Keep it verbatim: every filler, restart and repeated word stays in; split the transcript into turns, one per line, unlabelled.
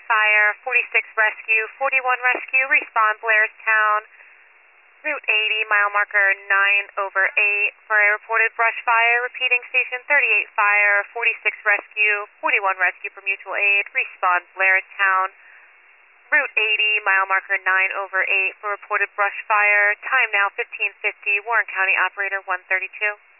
fire, forty-six rescue, forty-one rescue, respond Blairstown, Route eighty, mile marker nine over eight for a reported brush fire, repeating station thirty-eight fire, forty-six rescue, forty-one rescue for mutual aid, respond Blairstown, Route eighty, mile marker nine over eight for reported brush fire, time now fifteen fifty, Warren County operator one thirty-two.